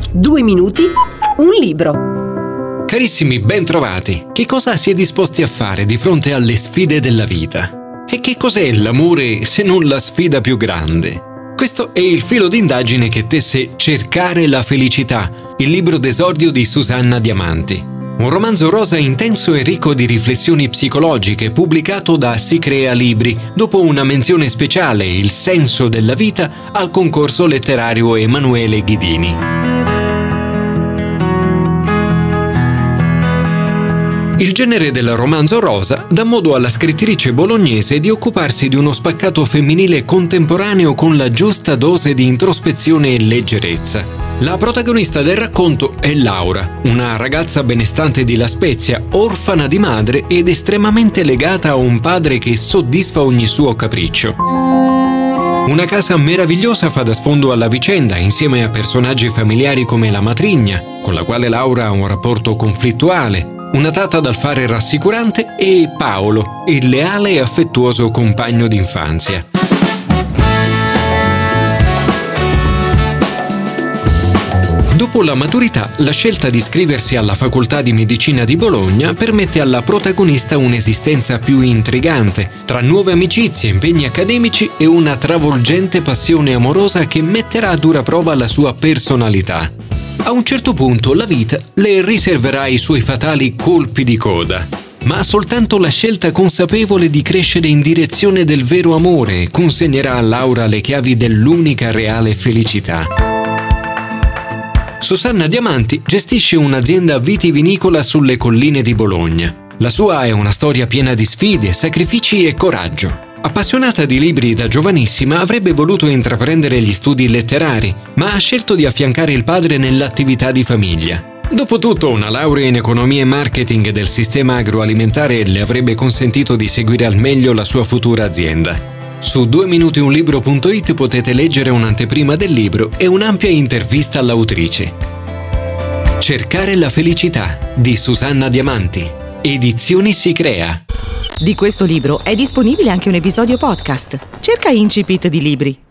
2 minuti, un libro. Carissimi, ben trovati. Che cosa si è disposti a fare di fronte alle sfide della vita? E che cos'è l'amore se non la sfida più grande? Questo è il filo d'indagine che tesse Cercare la felicità, il libro d'esordio di Susanna Diamanti. Un romanzo rosa intenso e ricco di riflessioni psicologiche, pubblicato da Si Crea Libri, dopo una menzione speciale, Il senso della vita, al concorso letterario Emanuele Ghidini. Il genere del romanzo rosa dà modo alla scrittrice bolognese di occuparsi di uno spaccato femminile contemporaneo con la giusta dose di introspezione e leggerezza. La protagonista del racconto è Laura, una ragazza benestante di La Spezia, orfana di madre ed estremamente legata a un padre che soddisfa ogni suo capriccio. Una casa meravigliosa fa da sfondo alla vicenda, insieme a personaggi familiari come la matrigna, con la quale Laura ha un rapporto conflittuale, una tata dal fare rassicurante e Paolo, il leale e affettuoso compagno d'infanzia. Dopo la maturità, la scelta di iscriversi alla Facoltà di Medicina di Bologna permette alla protagonista un'esistenza più intrigante, tra nuove amicizie, impegni accademici e una travolgente passione amorosa che metterà a dura prova la sua personalità. A un certo punto la vita le riserverà i suoi fatali colpi di coda, ma soltanto la scelta consapevole di crescere in direzione del vero amore consegnerà a Laura le chiavi dell'unica reale felicità. Susanna Diamanti gestisce un'azienda vitivinicola sulle colline di Bologna. La sua è una storia piena di sfide, sacrifici e coraggio. Appassionata di libri da giovanissima, avrebbe voluto intraprendere gli studi letterari, ma ha scelto di affiancare il padre nell'attività di famiglia. Dopotutto, una laurea in economia e marketing del sistema agroalimentare le avrebbe consentito di seguire al meglio la sua futura azienda. Su 2minuti1libro.it potete leggere un'anteprima del libro e un'ampia intervista all'autrice. Cercare la felicità di Susanna Diamanti. Edizioni Si Crea. Di questo libro è disponibile anche un episodio podcast. Cerca Incipit di Libri.